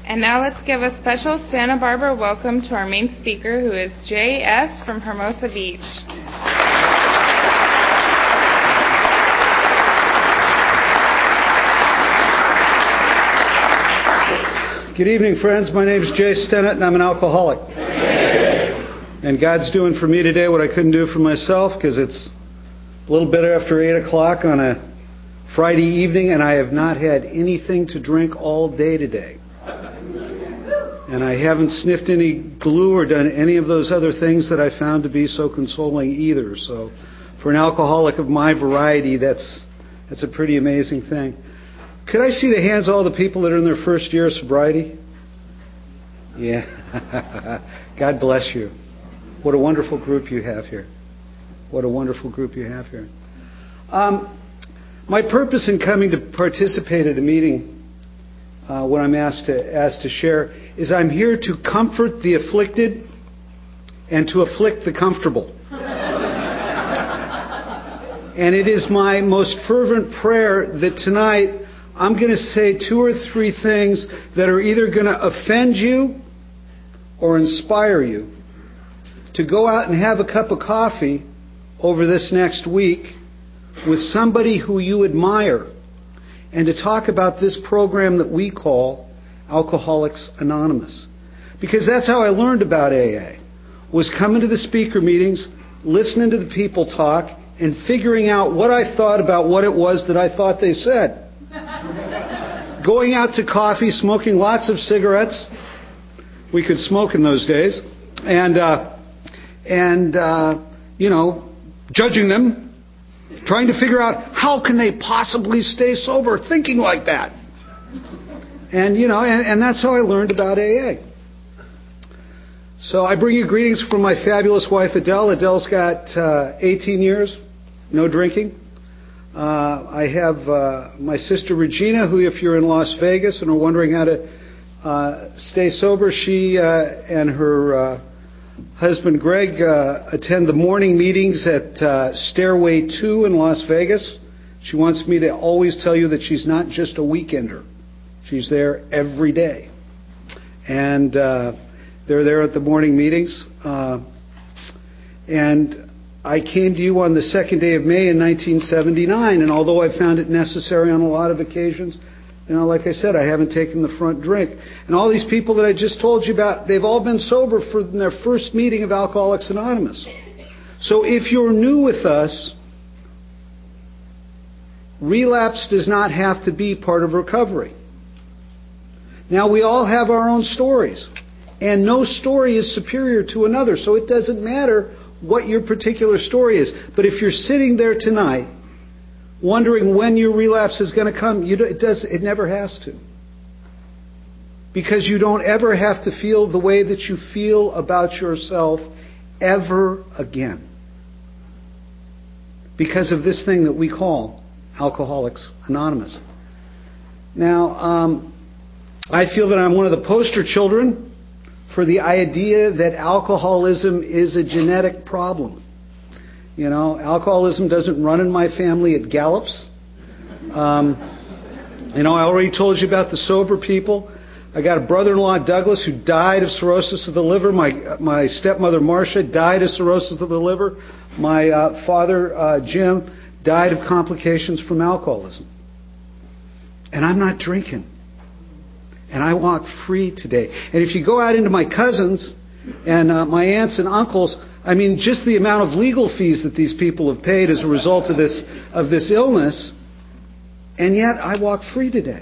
And now let's give a special Santa Barbara welcome to our main speaker, who is J.S. from Hermosa Beach. Good evening, friends. My name is Jay Stennett, and I'm an alcoholic. And God's doing for me today what I couldn't do for myself, because it's a little bit after 8 o'clock on a Friday evening, and I have not had anything to drink all day today. And I haven't sniffed any glue or done any of those other things that I found to be so consoling either. So for an alcoholic of my variety, that's a pretty amazing thing. Could I see the hands of all the people that are in their first year of sobriety? Yeah. God bless you. What a wonderful group you have here. What a wonderful group you have here. My purpose in coming to participate at a meeting, when I'm asked to share, is I'm here to comfort the afflicted and to afflict the comfortable. And it is my most fervent prayer that tonight I'm going to say 2 or 3 things that are either going to offend you or inspire you to go out and have a cup of coffee over this next week with somebody who you admire, and to talk about this program that we call Alcoholics Anonymous. Because that's how I learned about AA, was coming to the speaker meetings, listening to the people talk, and figuring out what I thought about what it was that I thought they said. Going out to coffee, smoking lots of cigarettes. We could smoke in those days. And judging them, trying to figure out how can they possibly stay sober thinking like that. And that's how I learned about AA. So I bring you greetings from my fabulous wife, Adele. Adele's got 18 years, no drinking. I have my sister, Regina, who, if you're in Las Vegas and are wondering how to stay sober, she and her husband, Greg, attend the morning meetings at Stairway 2 in Las Vegas. She wants me to always tell you that she's not just a weekender. She's there every day. And they're there at the morning meetings. And I came to you on the 2nd day of May in 1979, and although I found it necessary on a lot of occasions, like I said, I haven't taken the front drink. And all these people that I just told you about, they've all been sober for their first meeting of Alcoholics Anonymous. So if you're new with us, relapse does not have to be part of recovery. Now, we all have our own stories, and no story is superior to another, so it doesn't matter what your particular story is. But if you're sitting there tonight wondering when your relapse is going to come, it never has to. Because you don't ever have to feel the way that you feel about yourself ever again. Because of this thing that we call Alcoholics Anonymous. Now, I feel that I'm one of the poster children for the idea that alcoholism is a genetic problem. Alcoholism doesn't run in my family, it gallops. I already told you about the sober people. I got a brother-in-law, Douglas, who died of cirrhosis of the liver. My stepmother, Marcia, died of cirrhosis of the liver. My father, Jim, died of complications from alcoholism. And I'm not drinking. And I walk free today. And if you go out into my cousins and my aunts and uncles, just the amount of legal fees that these people have paid as a result of this illness, and yet I walk free today.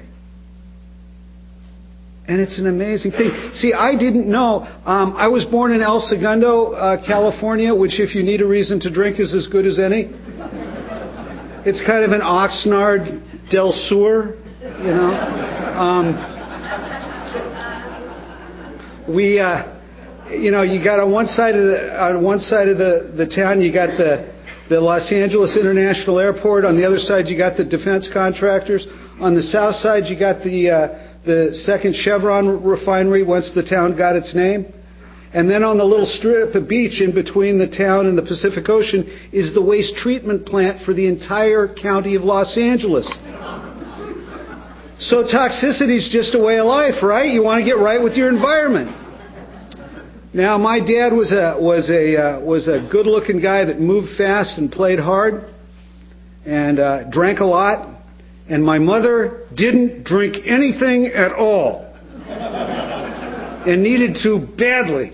And it's an amazing thing. See, I didn't know. I was born in El Segundo, California, which, if you need a reason to drink, is as good as any. It's kind of an Oxnard del Sur, you got on one side of the town, you got the Los Angeles International Airport. On the other side, you got the defense contractors. On the south side, you got the second Chevron refinery once the town got its name. And then on the little strip of beach in between the town and the Pacific Ocean is the waste treatment plant for the entire county of Los Angeles. So toxicity is just a way of life, right? You want to get right with your environment. Now, my dad was a good-looking guy that moved fast and played hard and drank a lot. And my mother didn't drink anything at all and needed to badly.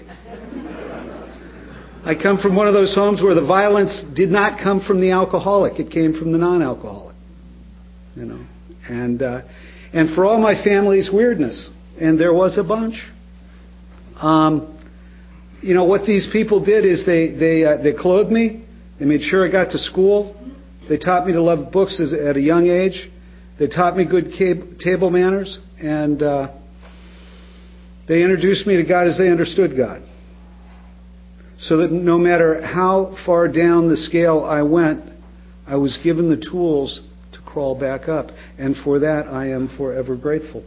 I come from one of those homes where the violence did not come from the alcoholic; it came from the non-alcoholic. You know, and for all my family's weirdness, and there was a bunch. You know what these people did is they clothed me. They made sure I got to school. They taught me to love books at a young age. They taught me good table manners, and they introduced me to God as they understood God. So that no matter how far down the scale I went, I was given the tools to crawl back up. And for that, I am forever grateful.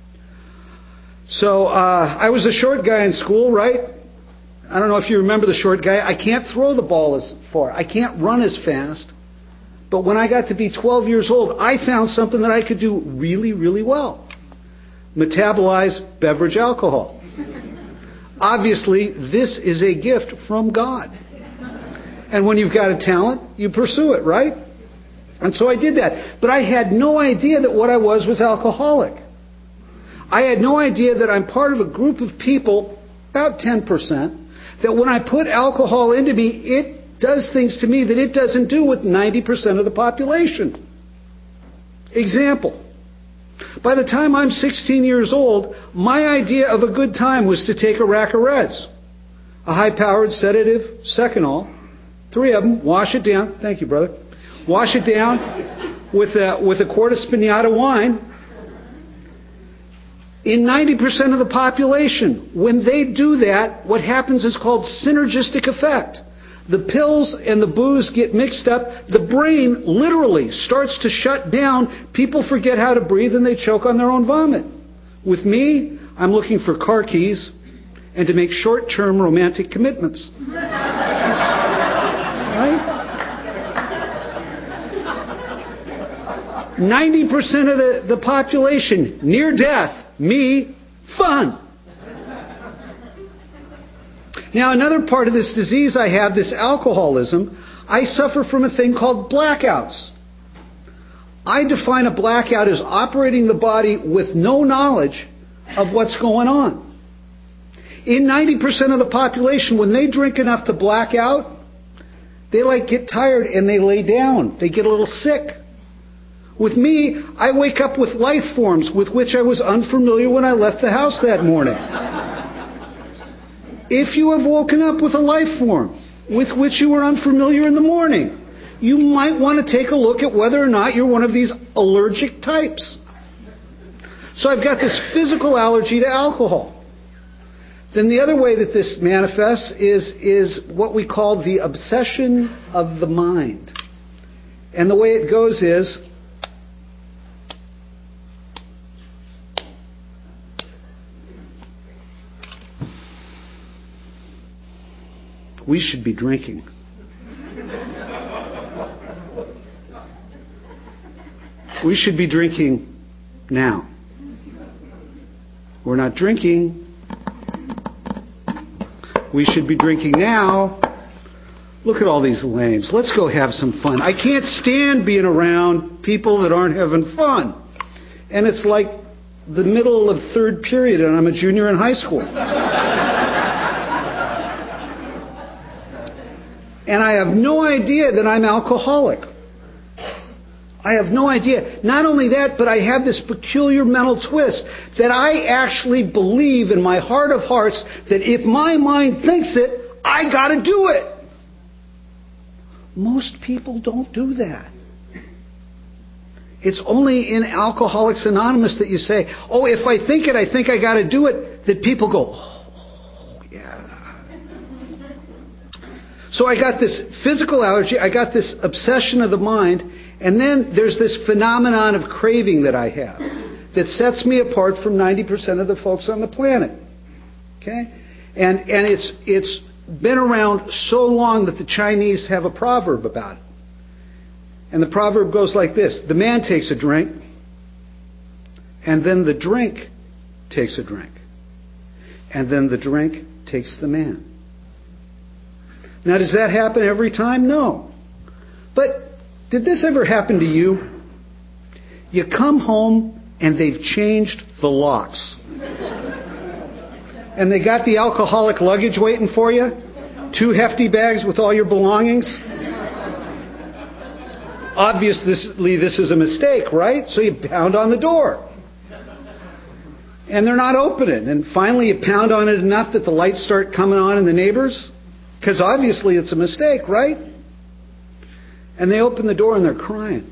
So I was a short guy in school, right? I don't know if you remember the short guy. I can't throw the ball as far. I can't run as fast. But when I got to be 12 years old, I found something that I could do really, really well. Metabolize beverage alcohol. Obviously, this is a gift from God. And when you've got a talent, you pursue it, right? And so I did that. But I had no idea that what I was alcoholic. I had no idea that I'm part of a group of people, about 10%, that when I put alcohol into me, it does things to me that it doesn't do with 90% of the population. Example. By the time I'm 16 years old, my idea of a good time was to take a rack of Reds. A high-powered sedative, Seconal, 3 of them, wash it down. Thank you, brother. Wash it down with a quart of Spinata wine. In 90% of the population, when they do that, what happens is called synergistic effect. The pills and the booze get mixed up. The brain literally starts to shut down. People forget how to breathe and they choke on their own vomit. With me, I'm looking for car keys and to make short-term romantic commitments. Right? 90% of the population, near death. Me, fun. Now, another part of this disease I have, this alcoholism, I suffer from a thing called blackouts. I define a blackout as operating the body with no knowledge of what's going on. In 90% of the population, when they drink enough to black out, they get tired and they lay down. They get a little sick. With me, I wake up with life forms with which I was unfamiliar when I left the house that morning. If you have woken up with a life form with which you were unfamiliar in the morning, you might want to take a look at whether or not you're one of these allergic types. So I've got this physical allergy to alcohol. Then the other way that this manifests is what we call the obsession of the mind. And the way it goes is, we should be drinking. We should be drinking now. We're not drinking. We should be drinking now. Look at all these lames. Let's go have some fun. I can't stand being around people that aren't having fun. And it's like the middle of third period and I'm a junior in high school. And I have no idea that I'm alcoholic. I have no idea. Not only that, but I have this peculiar mental twist that I actually believe in my heart of hearts that if my mind thinks it, I got to do it. Most people don't do that. It's only in Alcoholics Anonymous that you say, oh, if I think it, I think I got to do it, that people go, oh, yeah. So I got this physical allergy, I got this obsession of the mind, and then there's this phenomenon of craving that I have that sets me apart from 90% of the folks on the planet. Okay? And it's been around so long that the Chinese have a proverb about it. And the proverb goes like this: the man takes a drink, And then the drink takes a drink. And then the drink takes the man. Now, does that happen every time? No. But did this ever happen to you? You come home and they've changed the locks. And they got the alcoholic luggage waiting for you. 2 hefty bags with all your belongings. Obviously, this is a mistake, right? So you pound on the door. And they're not opening. And finally you pound on it enough that the lights start coming on in the neighbors. Because obviously it's a mistake, right? And they open the door and they're crying.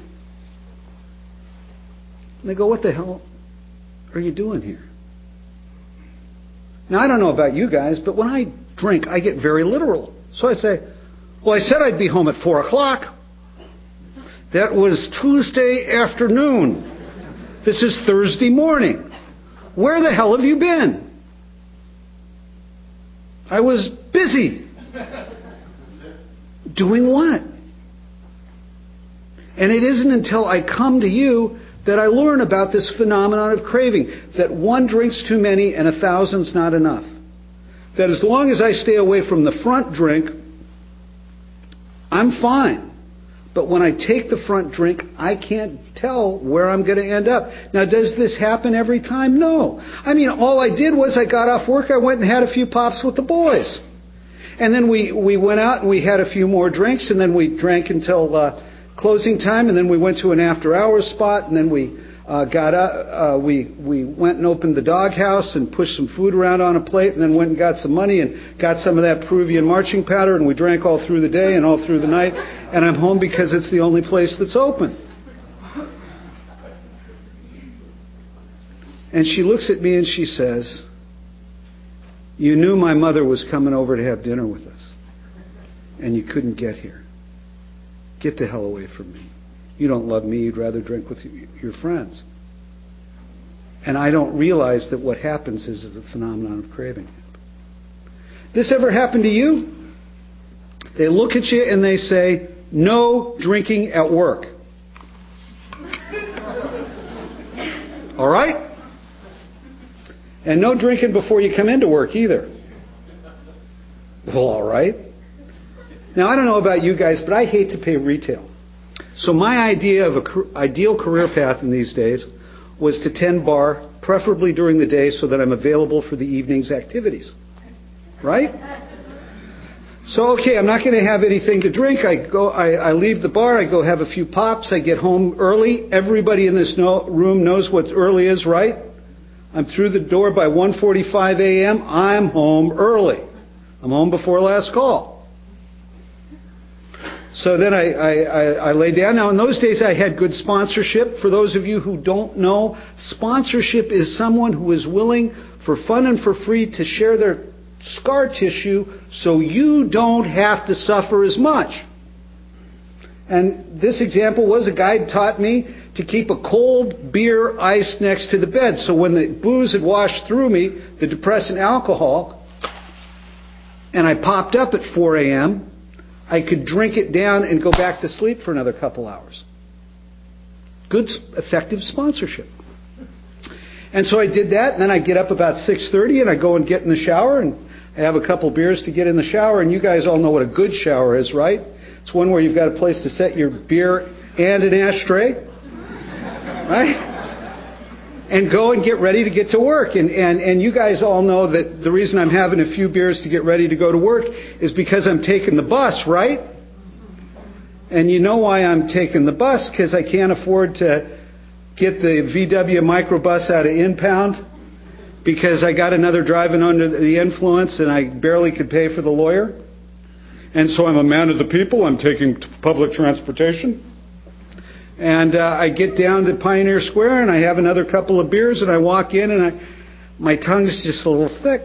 And they go, what the hell are you doing here? Now, I don't know about you guys, but when I drink, I get very literal. So I say, well, I said I'd be home at 4 o'clock. That was Tuesday afternoon. This is Thursday morning. Where the hell have you been? I was busy. Doing what? And it isn't until I come to you that I learn about this phenomenon of craving. That 1 drink's too many and 1,000's not enough. That as long as I stay away from the front drink, I'm fine. But when I take the front drink, I can't tell where I'm going to end up. Now, does this happen every time? No. I mean, all I did was I got off work, I went and had a few pops with the boys. And then we went out and we had a few more drinks, and then we drank until closing time, and then we went to an after-hours spot, and then we got up, we went and opened the doghouse and pushed some food around on a plate, and then went and got some money and got some of that Peruvian marching powder, and we drank all through the day and all through the night, and I'm home because it's the only place that's open. And she looks at me and she says, you knew my mother was coming over to have dinner with us, and you couldn't get here. Get the hell away from me. You don't love me. You'd rather drink with your friends. And I don't realize that what happens is the phenomenon of craving. This ever happened to you? They look at you and they say, no drinking at work. All right? And no drinking before you come into work either. Well, all right. Now, I don't know about you guys, but I hate to pay retail. So my idea of an ideal career path in these days was to tend bar, preferably during the day, so that I'm available for the evening's activities. Right? So, okay, I'm not going to have anything to drink. I leave the bar, I go have a few pops, I get home early. Everybody in this room knows what early is, right? I'm through the door by 1:45 a.m. I'm home early. I'm home before last call. So then I lay down. Now, in those days, I had good sponsorship. For those of you who don't know, sponsorship is someone who is willing, for fun and for free, to share their scar tissue so you don't have to suffer as much. And this example was a guy taught me to keep a cold beer iced next to the bed. So when the booze had washed through me, the depressant alcohol, and I popped up at 4 a.m., I could drink it down and go back to sleep for another couple hours. Good, effective sponsorship. And so I did that, and then I get up about 6:30, and I go and get in the shower, and I have a couple beers to get in the shower, and you guys all know what a good shower is, right? It's one where you've got a place to set your beer and an ashtray, right? And go and get ready to get to work. And you guys all know that the reason I'm having a few beers to get ready to go to work is because I'm taking the bus, right? And you know why I'm taking the bus? Because I can't afford to get the VW microbus out of impound, because I got another driving under the influence and I barely could pay for the lawyer. And so I'm a man of the people. I'm taking public transportation. And I get down to Pioneer Square and I have another couple of beers and I walk in and my tongue's just a little thick.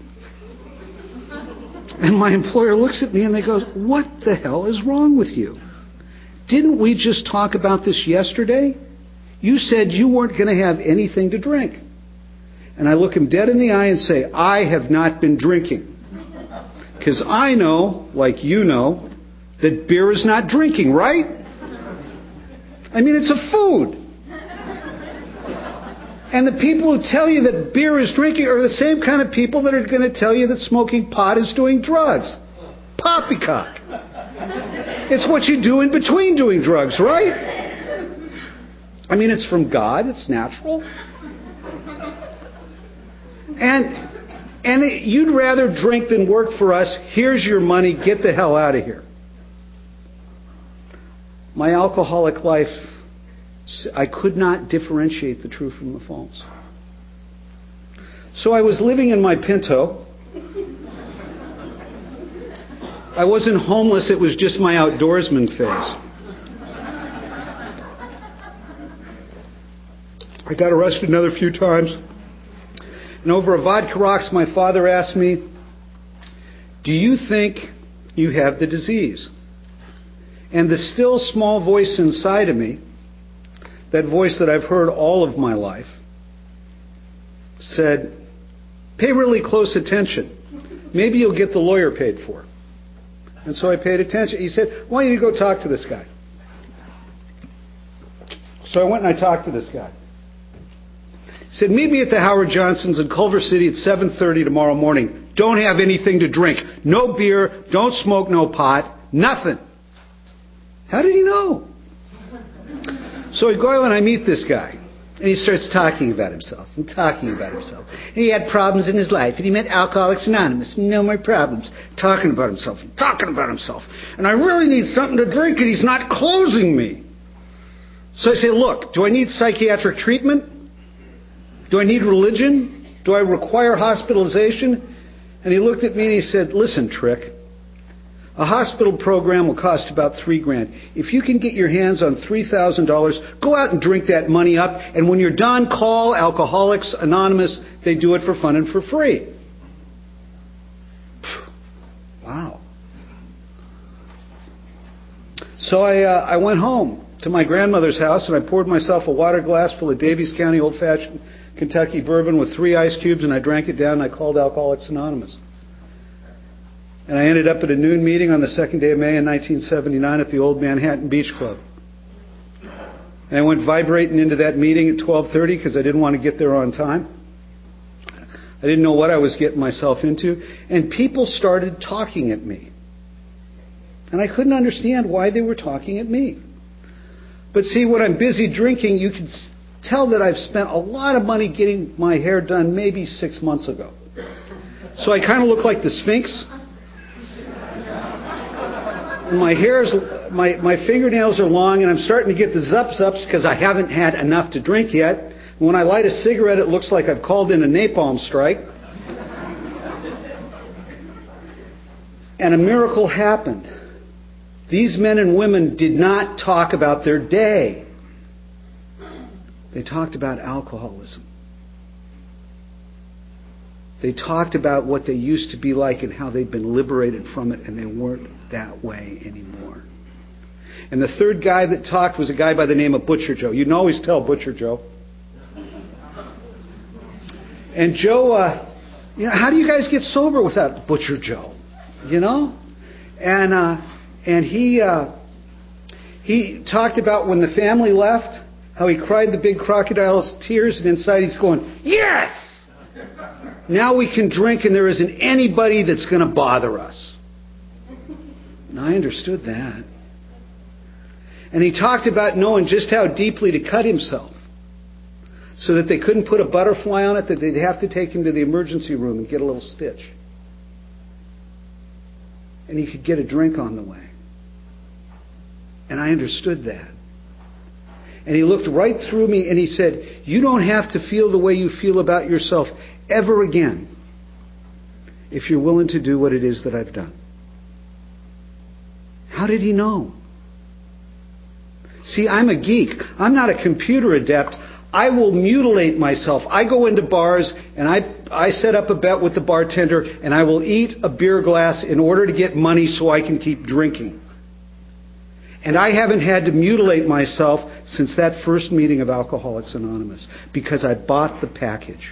And my employer looks at me and they goes, what the hell is wrong with you? Didn't we just talk about this yesterday? You said you weren't going to have anything to drink. And I look him dead in the eye and say, I have not been drinking. Because I know, like you know, that beer is not drinking, right? I mean, it's a food. And the people who tell you that beer is drinking are the same kind of people that are going to tell you that smoking pot is doing drugs. Poppycock. It's what you do in between doing drugs, right? I mean, it's from God. It's natural. And you'd rather drink than work for us. Here's your money. Get the hell out of here. My alcoholic life, I could not differentiate the true from the false. So I was living in my Pinto. I wasn't homeless. It was just my outdoorsman phase. I got arrested another few times. And over a vodka rocks, my father asked me, "Do you think you have the disease?" And the still small voice inside of me, that voice that I've heard all of my life, said, "Pay really close attention. Maybe you'll get the lawyer paid for." And so I paid attention. He said, "Why don't you go talk to this guy?" So I went and I talked to this guy. He said, "Meet me at the Howard Johnson's in Culver City at 7:30 tomorrow morning. Don't have anything to drink. No beer, don't smoke no pot, nothing." How did he know? So I go out and I meet this guy. And he starts talking about himself and talking about himself. And he had problems in his life. And he met Alcoholics Anonymous. No more problems. Talking about himself and talking about himself. And I really need something to drink and he's not closing me. So I say, "Look, do I need psychiatric treatment? Do I need religion? Do I require hospitalization?" And he looked at me and he said, "Listen, Trick. A hospital program will cost about $3,000. If you can get your hands on $3,000, go out and drink that money up. And when you're done, call Alcoholics Anonymous. They do it for fun and for free." Wow. So I went home to my grandmother's house and I poured myself a water glass full of Davies County old-fashioned Kentucky bourbon with 3 ice cubes, and I drank it down and I called Alcoholics Anonymous. And I ended up at a noon meeting on the 2nd day of May in 1979 at the Old Manhattan Beach Club. And I went vibrating into that meeting at 12:30 because I didn't want to get there on time. I didn't know what I was getting myself into. And people started talking at me. And I couldn't understand why they were talking at me. But see, when I'm busy drinking, you can tell that I've spent a lot of money getting my hair done maybe 6 months ago. So I kind of look like the Sphinx. My fingernails are long, and I'm starting to get the zup-zups because I haven't had enough to drink yet. And when I light a cigarette, it looks like I've called in a napalm strike. And a miracle happened. These men and women did not talk about their day. They talked about alcoholism. They talked about what they used to be like and how they'd been liberated from it, and they weren't that way anymore. And the third guy that talked was a guy by the name of Butcher Joe. You can always tell Butcher Joe. And Joe, how do you guys get sober without Butcher Joe? And he talked about when the family left, how he cried the big crocodile's tears, and inside he's going, "Yes! Now we can drink and there isn't anybody that's going to bother us." And I understood that. And he talked about knowing just how deeply to cut himself so that they couldn't put a butterfly on it, that they'd have to take him to the emergency room and get a little stitch. And he could get a drink on the way. And I understood that. And he looked right through me and he said, "You don't have to feel the way you feel about yourself ever again if you're willing to do what it is that I've done." How did he know? See, I'm a geek. I'm not a computer adept. I will mutilate myself. I go into bars and I set up a bet with the bartender and I will eat a beer glass in order to get money so I can keep drinking. And I haven't had to mutilate myself since that first meeting of Alcoholics Anonymous because I bought the package.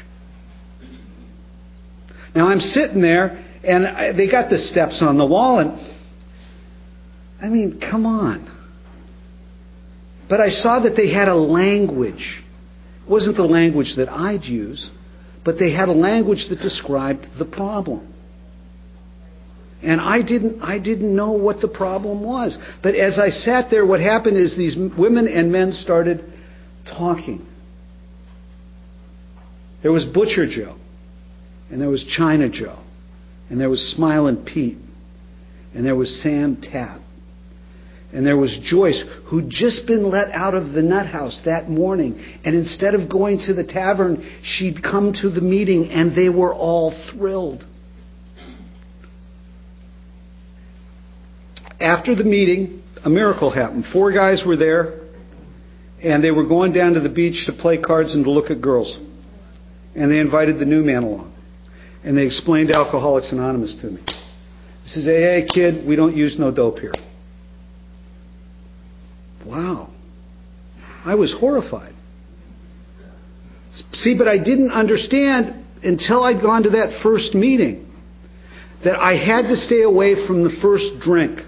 Now I'm sitting there and they got the steps on the wall and I mean, come on. But I saw that they had a language It wasn't the language that I'd use, but they had a language that described the problem. And I didn't know what the problem was. But as I sat there, what happened is these women and men started talking. There was Butcher Joe, and there was China Joe, and there was Smilin' Pete, and there was Sam Tapp, and there was Joyce, who'd just been let out of the nut house that morning, and instead of going to the tavern, she'd come to the meeting, and they were all thrilled. After the meeting, a miracle happened. 4 guys were there, and they were going down to the beach to play cards and to look at girls. And they invited the new man along. And they explained Alcoholics Anonymous to me. He says, hey, kid, we don't use no dope here. Wow. I was horrified. See, but I didn't understand until I'd gone to that first meeting that I had to stay away from the first drink.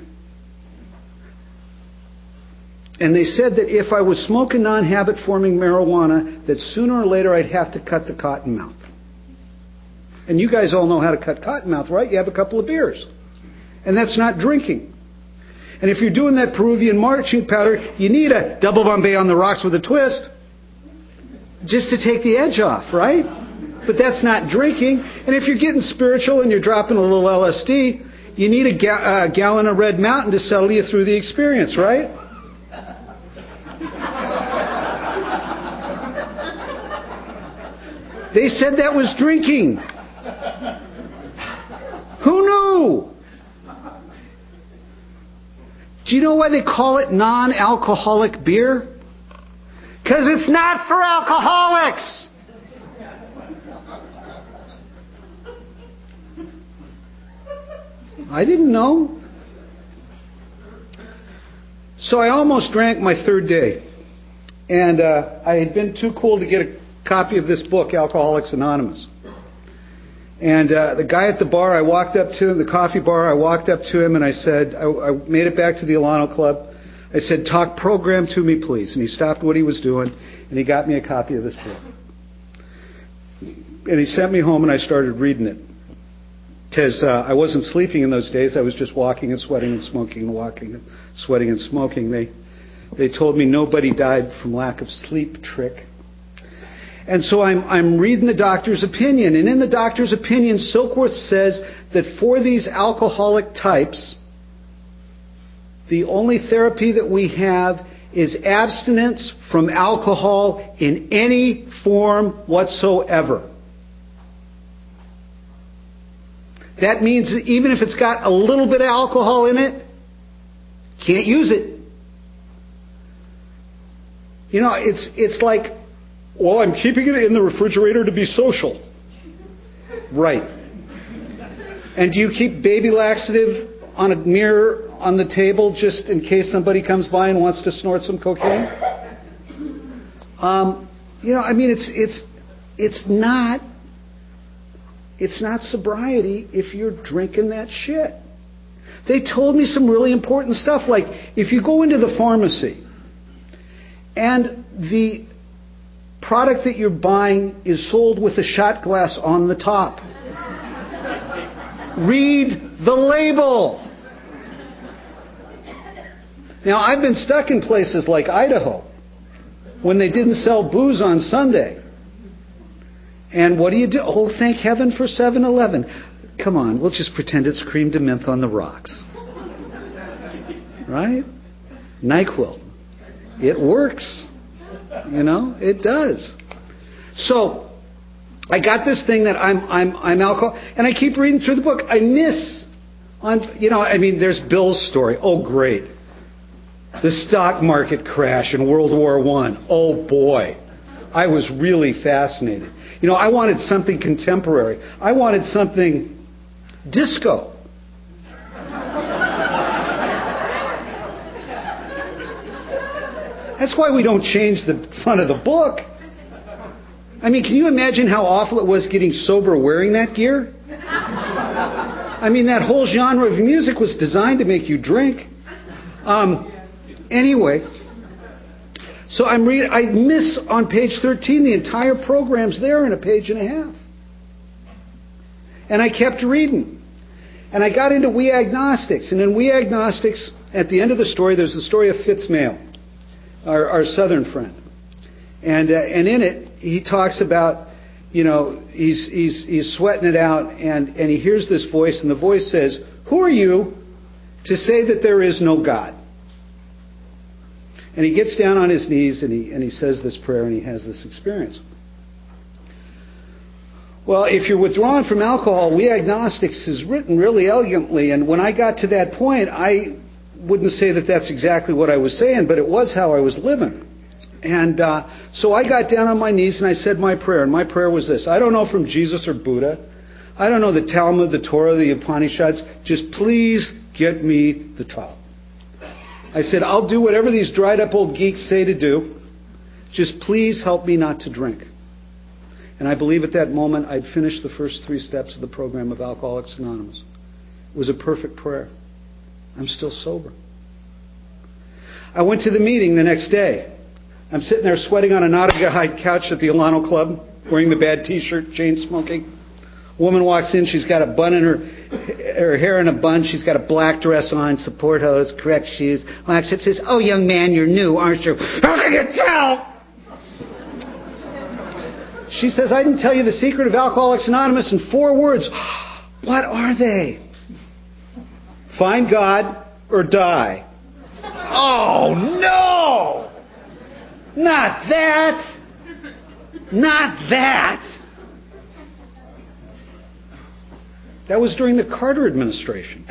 And they said that if I was smoking non-habit forming marijuana, that sooner or later I'd have to cut the cottonmouth. And you guys all know how to cut cottonmouth, right? You have a couple of beers. And that's not drinking. And if you're doing that Peruvian marching powder, you need a double Bombay on the rocks with a twist just to take the edge off, right? But that's not drinking. And if you're getting spiritual and you're dropping a little LSD, you need a gallon of Red Mountain to settle you through the experience, right? They said that was drinking. Who knew? Do you know why they call it non-alcoholic beer? Because it's not for alcoholics. I didn't know. So I almost drank my 3rd day. And I had been too cool to get a copy of this book, Alcoholics Anonymous. And the guy at the bar, I walked up to him, the coffee bar, I walked up to him and I said, I made it back to the Alano Club. I said, talk program to me, please. And he stopped what he was doing and he got me a copy of this book. And he sent me home and I started reading it. Because I wasn't sleeping in those days. I was just walking and sweating and smoking and walking and sweating and smoking. They told me nobody died from lack of sleep trick. And so I'm reading the doctor's opinion. And in the doctor's opinion, Silkworth says that for these alcoholic types, the only therapy that we have is abstinence from alcohol in any form whatsoever. That means that even if it's got a little bit of alcohol in it, can't use it. You know, it's like, well, I'm keeping it in the refrigerator to be social. Right. And do you keep baby laxative on a mirror on the table just in case somebody comes by and wants to snort some cocaine? You know, I mean, it's not sobriety if you're drinking that shit. They told me some really important stuff, like if you go into the pharmacy and the product that you're buying is sold with a shot glass on the top, read the label. Now, I've been stuck in places like Idaho when they didn't sell booze on Sunday. And what do? Oh, thank heaven for 7-Eleven. Come on, we'll just pretend it's cream de menthe on the rocks. Right? NyQuil. It works. You know, it does. So, I got this thing that I'm alcohol, and I keep reading through the book. I miss on, you know, I mean, there's Bill's story. Oh, great. The stock market crash in World War I. Oh, boy. I was really fascinated. You know, I wanted something contemporary. I wanted something disco. That's why we don't change the front of the book. I mean, can you imagine how awful it was getting sober wearing that gear? I mean, that whole genre of music was designed to make you drink. Anyway, So I miss on page 13, the entire program's there in a page and a half. And I kept reading. And I got into We Agnostics. And in We Agnostics, at the end of the story, there's the story of Fitzmail, our southern friend. And in it, he talks about, he's sweating it out, and he hears this voice, and the voice says, "Who are you to say that there is no God?" And he gets down on his knees and he says this prayer and he has this experience. Well, if you're withdrawn from alcohol, We Agnostics is written really elegantly. And when I got to that point, I wouldn't say that that's exactly what I was saying, but it was how I was living. And so I got down on my knees and I said my prayer. And my prayer was this: I don't know from Jesus or Buddha. I don't know the Talmud, the Torah, the Upanishads. Just please get me the top. I said, I'll do whatever these dried up old geeks say to do. Just please help me not to drink. And I believe at that moment I'd finished the first 3 steps of the program of Alcoholics Anonymous. It was a perfect prayer. I'm still sober. I went to the meeting the next day. I'm sitting there sweating on a Nautica couch at the Alano Club, wearing the bad t-shirt, chain smoking. A woman walks in, she's got a bun in her hair in a bun, she's got a black dress on, support hose, correct shoes. Walks up and says, "Oh, young man, you're new, aren't you?" "How can you tell?" She says, "I didn't tell you the secret of Alcoholics Anonymous in 4 words." "What are they?" "Find God or die." "Oh, no! Not that! Not that!" That was during the Carter administration.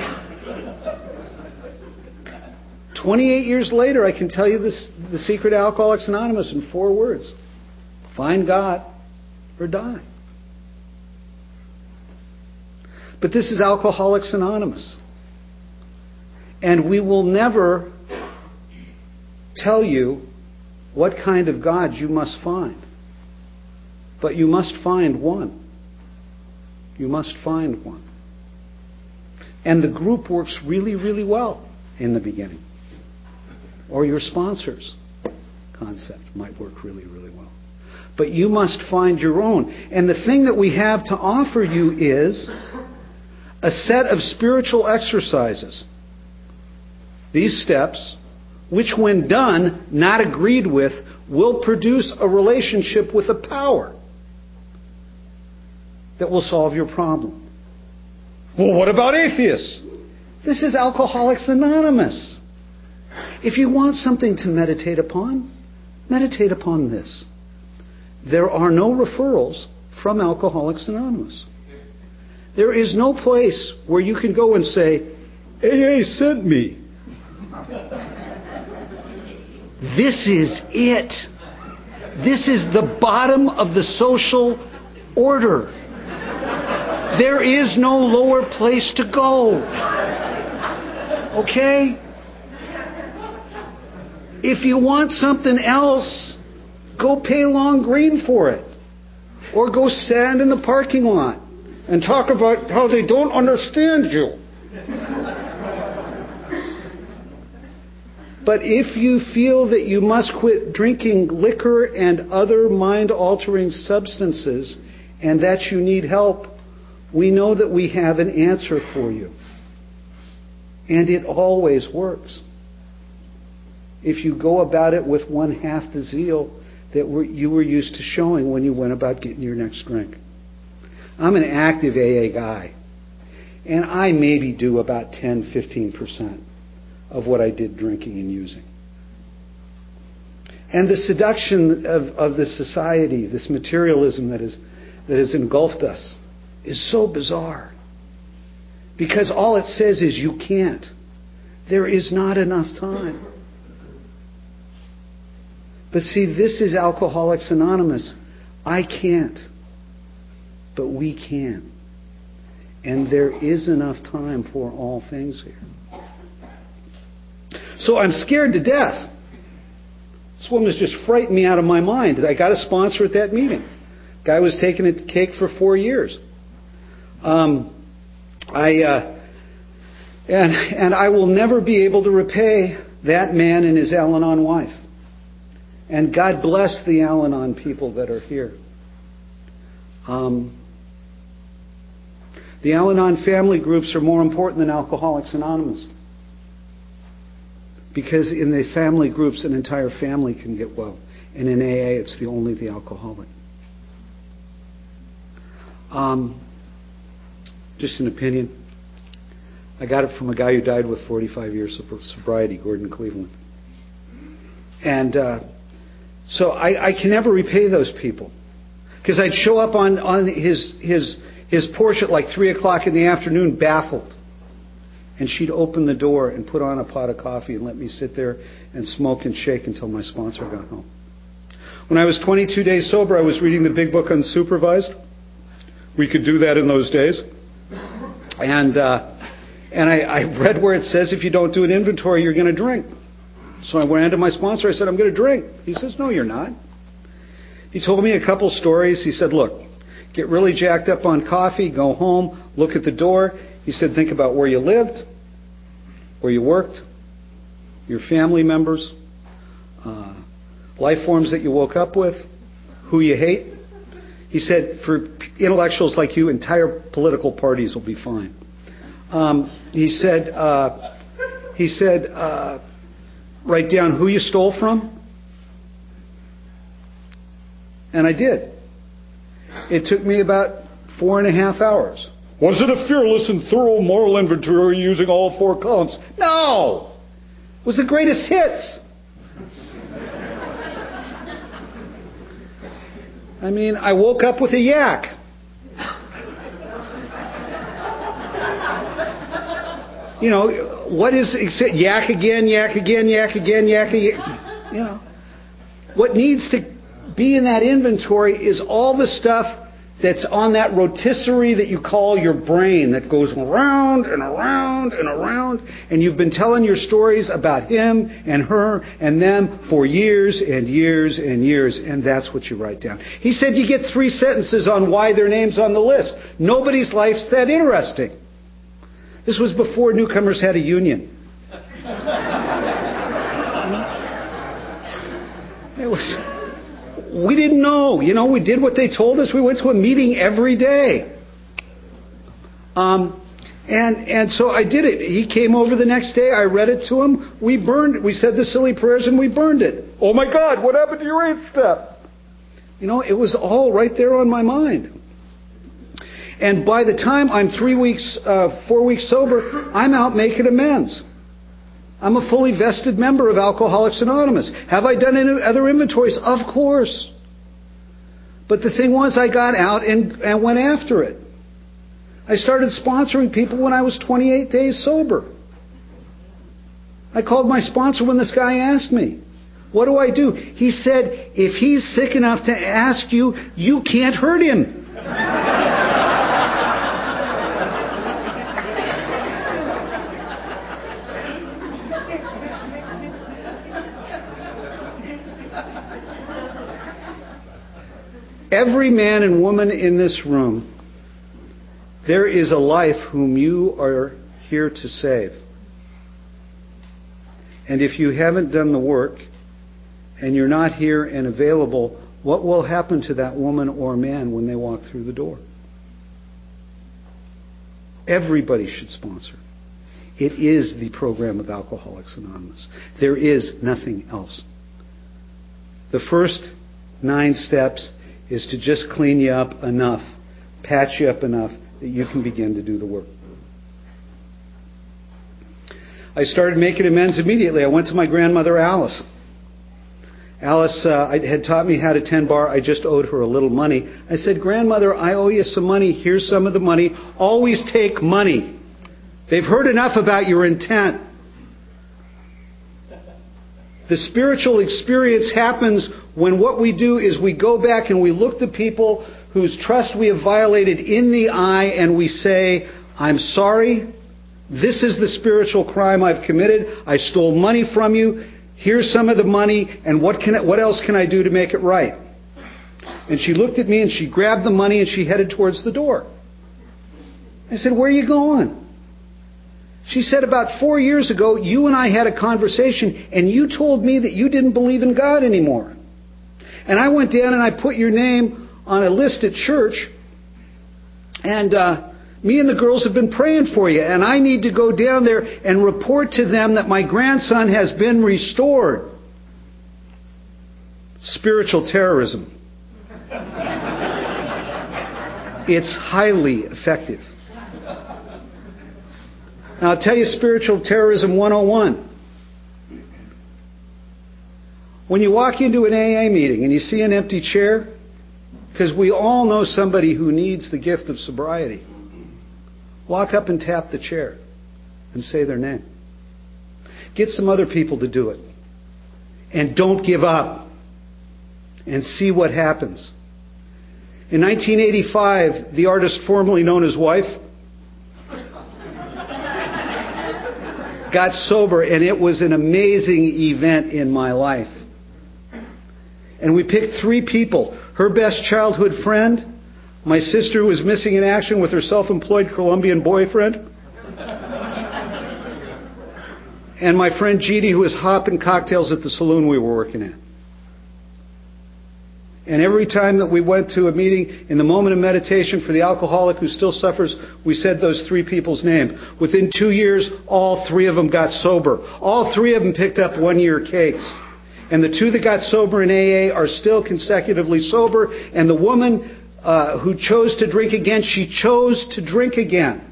28 years later, I can tell you the secret of Alcoholics Anonymous in 4 words. Find God or die. But this is Alcoholics Anonymous. And we will never tell you what kind of God you must find. But you must find one. You must find one. And the group works really, really well in the beginning. Or your sponsor's concept might work really, really well. But you must find your own. And the thing that we have to offer you is a set of spiritual exercises. These steps, which when done, not agreed with, will produce a relationship with a power that will solve your problem. Well, what about atheists? This is Alcoholics Anonymous. If you want something to meditate upon this. There are no referrals from Alcoholics Anonymous. There is no place where you can go and say, AA sent me. This is it. This is the bottom of the social order. There is no lower place to go. Okay? If you want something else, go pay Long Green for it. Or go stand in the parking lot and talk about how they don't understand you. But if you feel that you must quit drinking liquor and other mind-altering substances and that you need help, we know that we have an answer for you. And it always works. If you go about it with 1/2 the zeal that you were used to showing when you went about getting your next drink. I'm an active AA guy. And I maybe do about 10-15% of what I did drinking and using. And the seduction of this society, this materialism that has engulfed us, is so bizarre. Because all it says is you can't. There is not enough time. But see, this is Alcoholics Anonymous. I can't. But we can. And there is enough time for all things here. So I'm scared to death. This woman has just frightened me out of my mind. I got a sponsor at that meeting. Guy was taking a cake for 4 years. And I will never be able to repay that man and his Al-Anon wife. And God bless the Al-Anon people that are here. The Al-Anon family groups are more important than Alcoholics Anonymous. Because in the family groups, an entire family can get well. And in AA, it's only the alcoholic. Just an opinion. I got it from a guy who died with 45 years of sobriety, Gordon Cleveland. And so I can never repay those people. Because I'd show up on his porch at like 3 o'clock in the afternoon, baffled. And she'd open the door and put on a pot of coffee and let me sit there and smoke and shake until my sponsor got home. When I was 22 days sober, I was reading the Big Book Unsupervised. We could do that in those days. And I read where it says if you don't do an inventory, you're going to drink. So I went to my sponsor. I said, I'm going to drink. He says, no, you're not. He told me a couple stories. He said, look, get really jacked up on coffee, go home, look at the door. He said, think about where you lived, where you worked, your family members, life forms that you woke up with, who you hate. He said, for intellectuals like you, entire political parties will be fine. He said, write down who you stole from. And I did. It took me about 4.5 hours. Was it a fearless and thorough moral inventory using all 4 columns? No! It was the greatest hits. I mean, I woke up with a yak. You know, what is yak again, yak again, yak again, yak again? You know, what needs to be in that inventory is all the stuff that's on that rotisserie that you call your brain that goes around and around and around, and you've been telling your stories about him and her and them for years and years and years, and that's what you write down. He said you get 3 sentences on why their name's on the list. Nobody's life's that interesting. This was before newcomers had a union. We didn't know. You know, we did what they told us. We went to a meeting every day. And so I did it. He came over the next day. I read it to him. We burned it. We said the silly prayers and we burned it. Oh my God, what happened to your 8th step? You know, it was all right there on my mind. And by the time I'm 4 weeks sober, I'm out making amends. I'm a fully vested member of Alcoholics Anonymous. Have I done any other inventories? Of course. But the thing was, I got out and went after it. I started sponsoring people when I was 28 days sober. I called my sponsor when this guy asked me, what do I do? He said, if he's sick enough to ask you, you can't hurt him. Every man and woman in this room, there is a life whom you are here to save. And if you haven't done the work, and you're not here and available, what will happen to that woman or man when they walk through the door? Everybody should sponsor. It is the program of Alcoholics Anonymous. There is nothing else. The first 9 steps is to just clean you up enough, patch you up enough that you can begin to do the work. I started making amends immediately. I went to my grandmother, Alice. Alice had taught me how to 10-bar. I just owed her a little money. I said, Grandmother, I owe you some money. Here's some of the money. Always take money. They've heard enough about your intent. The spiritual experience happens when what we do is we go back and we look the people whose trust we have violated in the eye and we say, I'm sorry. This is the spiritual crime I've committed. I stole money from you. Here's some of the money, and what else can I do to make it right? And she looked at me and she grabbed the money and she headed towards the door. I said, where are you going? She said, about 4 years ago, you and I had a conversation, and you told me that you didn't believe in God anymore. And I went down and I put your name on a list at church. And me and the girls have been praying for you. And I need to go down there and report to them that my grandson has been restored. Spiritual terrorism. It's highly effective. Now, I'll tell you Spiritual Terrorism 101. When you walk into an AA meeting and you see an empty chair, because we all know somebody who needs the gift of sobriety, walk up and tap the chair and say their name. Get some other people to do it. And don't give up. And see what happens. In 1985, the artist formerly known as Wife got sober, and it was an amazing event in my life. And we picked 3 people. Her best childhood friend, my sister who was missing in action with her self-employed Colombian boyfriend, and my friend Jeannie who was hopping cocktails at the saloon we were working at. And every time that we went to a meeting, in the moment of meditation for the alcoholic who still suffers, we said those 3 people's names. Within 2 years, all 3 of them got sober. All 3 of them picked up 1-year cakes. And the 2 that got sober in AA are still consecutively sober. And the woman who chose to drink again, she chose to drink again.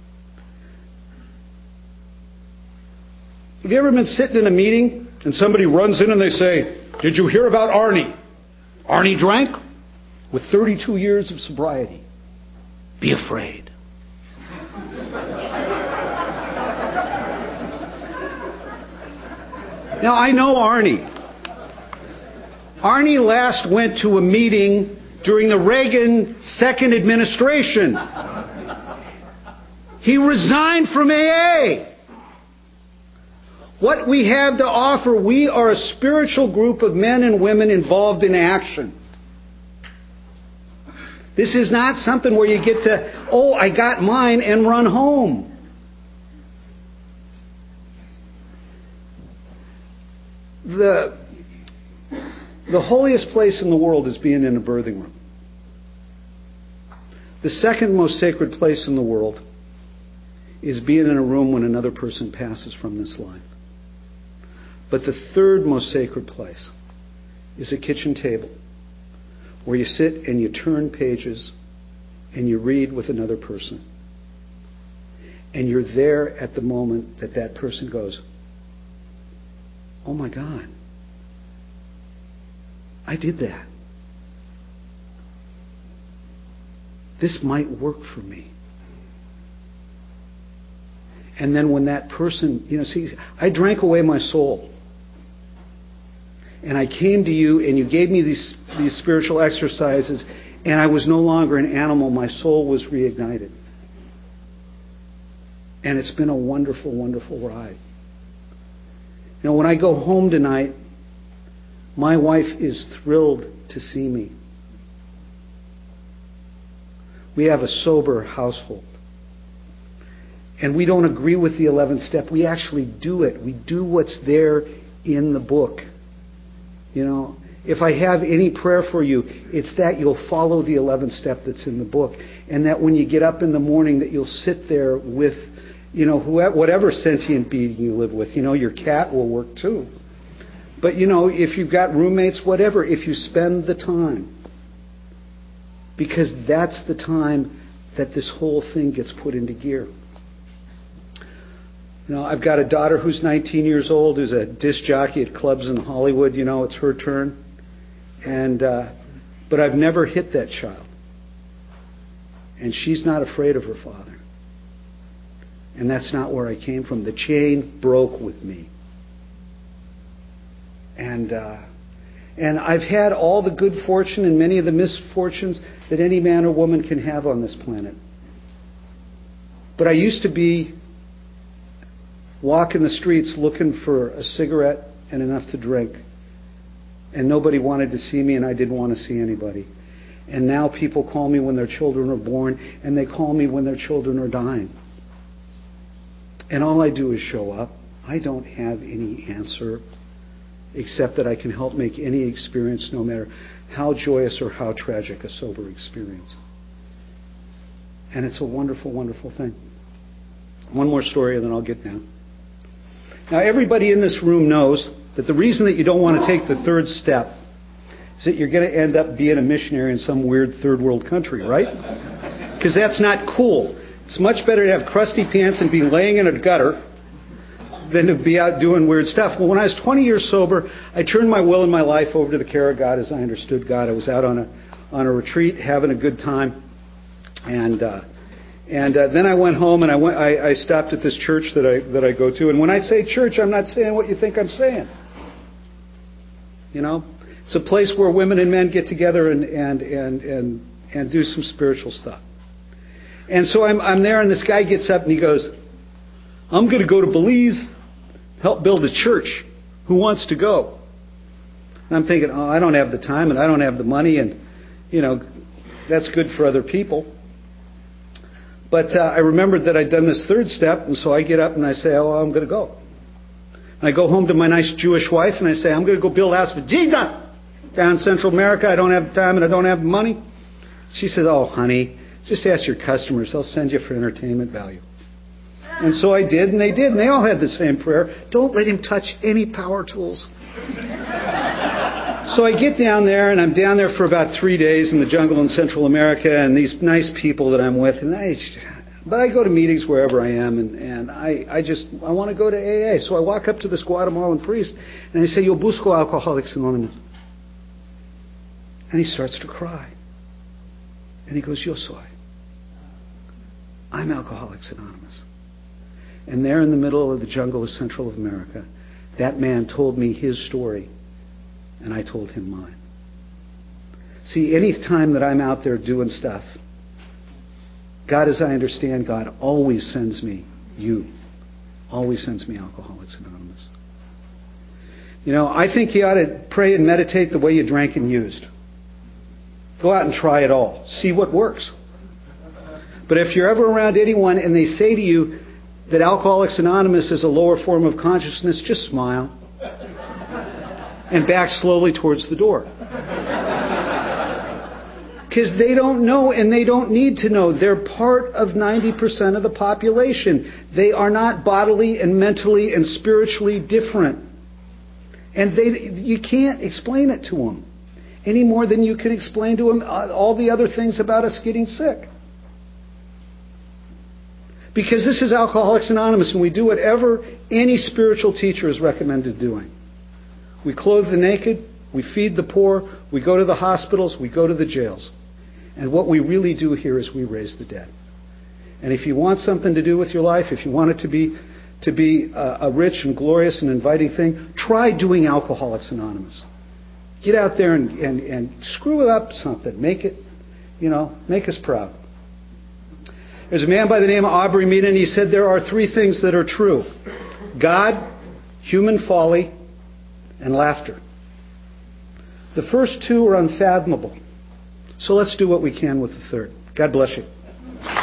Have you ever been sitting in a meeting and somebody runs in and they say, "Did you hear about Arnie? Arnie drank with 32 years of sobriety. Be afraid." Now, I know Arnie. Arnie last went to a meeting during the Reagan second administration. He resigned from AA. What we have to offer, we are a spiritual group of men and women involved in action. This is not something where you get to, "Oh, I got mine," and run home. The holiest place in the world is being in a birthing room. The second most sacred place in the world is being in a room when another person passes from this life. But the third most sacred place is a kitchen table where you sit and you turn pages and you read with another person. And you're there at the moment that that person goes, "Oh my God, I did that. This might work for me." And then when that person, see, I drank away my soul. And I came to you and you gave me these spiritual exercises, and I was no longer an animal. My soul was reignited. And it's been a wonderful, wonderful ride. When I go home tonight, my wife is thrilled to see me. We have a sober household. And we don't agree with the 11th step. We actually do it. We do what's there in the book. If I have any prayer for you, it's that you'll follow the 11th step that's in the book. And that when you get up in the morning, that you'll sit there with, whatever sentient being you live with. Your cat will work too. But, if you've got roommates, whatever, if you spend the time. Because that's the time that this whole thing gets put into gear. I've got a daughter who's 19 years old, who's a disc jockey at clubs in Hollywood. It's her turn. But I've never hit that child. And she's not afraid of her father. And that's not where I came from. The chain broke with me. And I've had all the good fortune and many of the misfortunes that any man or woman can have on this planet. But I used to be walking the streets looking for a cigarette and enough to drink. And nobody wanted to see me, and I didn't want to see anybody. And now people call me when their children are born, and they call me when their children are dying. And all I do is show up. I don't have any answer except that I can help make any experience, no matter how joyous or how tragic, a sober experience. And it's a wonderful, wonderful thing. One more story and then I'll get down. Now, everybody in this room knows that the reason that you don't want to take the third step is that you're going to end up being a missionary in some weird third world country, right? Because that's not cool. It's much better to have crusty pants and be laying in a gutter than to be out doing weird stuff. Well, when I was 20 years sober, I turned my will and my life over to the care of God as I understood God. I was out on a retreat, having a good time. And then I went home and I stopped at this church that I go to. And when I say church, I'm not saying what you think I'm saying. You know, it's a place where women and men get together and do some spiritual stuff. And so I'm there, and this guy gets up and he goes, "I'm going to go to Belize, help build a church. Who wants to go?" And I'm thinking, I don't have the time and I don't have the money, and that's good for other people. But I remembered that I'd done this third step, and so I get up and I say, I'm going to go. And I go home to my nice Jewish wife and I say, I'm going to go build a house for Jesus down in Central America. I don't have the time and I don't have the money. She says, "Oh, honey, just ask your customers. They'll send you for entertainment value." And so I did, and they did, and they all had the same prayer: "Don't let him touch any power tools." So I get down there, and I'm down there for about 3 days in the jungle in Central America, and these nice people that I'm with, but I go to meetings wherever I am, and I want to go to AA. So I walk up to this Guatemalan priest, and I say, "Yo busco Alcoholics Anonymous." And he starts to cry. And he goes, "Yo soy. I'm Alcoholics Anonymous." And there in the middle of the jungle of Central America, that man told me his story, and I told him mine. See, any time that I'm out there doing stuff, God, as I understand God, always sends me you. Always sends me Alcoholics Anonymous. I think you ought to pray and meditate the way you drank and used. Go out and try it all. See what works. But if you're ever around anyone and they say to you that Alcoholics Anonymous is a lower form of consciousness, just smile and back slowly towards the door. Because they don't know and they don't need to know. They're part of 90% of the population. They are not bodily and mentally and spiritually different. And you can't explain it to them any more than you can explain to them all the other things about us getting sick. Because this is Alcoholics Anonymous, and we do whatever any spiritual teacher is recommended doing. We clothe the naked, we feed the poor, we go to the hospitals, we go to the jails. And what we really do here is we raise the dead. And if you want something to do with your life, if you want it to be a rich and glorious and inviting thing, try doing Alcoholics Anonymous. Get out there and screw it up something. Make it, make us proud. There's a man by the name of Aubrey Mead, and he said there are 3 things that are true: God, human folly, and laughter. The first 2 are unfathomable. So let's do what we can with the third. God bless you.